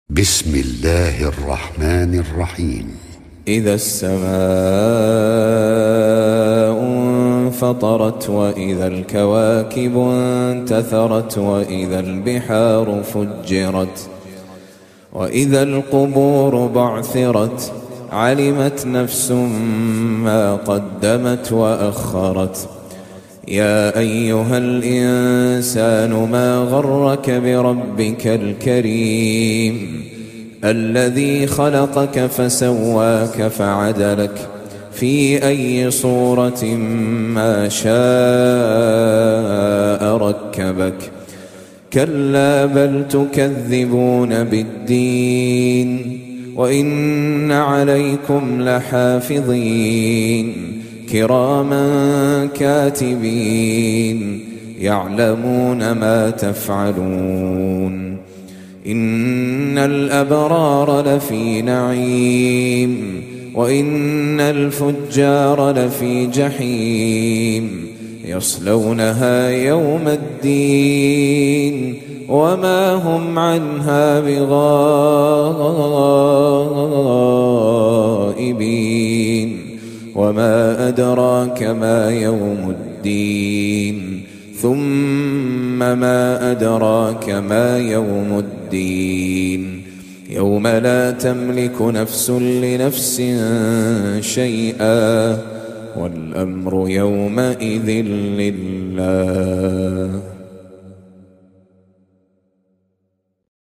بسم الله الرحمن الرحيم. إذا السماء انفطرت وإذا الكواكب انتثرت وإذا البحار فجرت وإذا القبور بعثرت علمت نفس ما قدمت وأخرت. يا أيها الإنسان ما غرك بربك الكريم الذي خلقك فسواك فعدلك في أي صورة ما شاء ركبك. كلا بل تكذبون بالدين وإن عليكم لحافظين كراما كاتبين يعلمون ما تفعلون. إن الأبرار لفي نعيم وإن الفجار لفي جحيم يصلونها يوم الدين وما هم عنها بغائبين. وما أدراك ما يوم الدين ثم ما أدراك ما يوم الدين يوم لا تملك نفس لنفس شيئا والأمر يومئذ لله.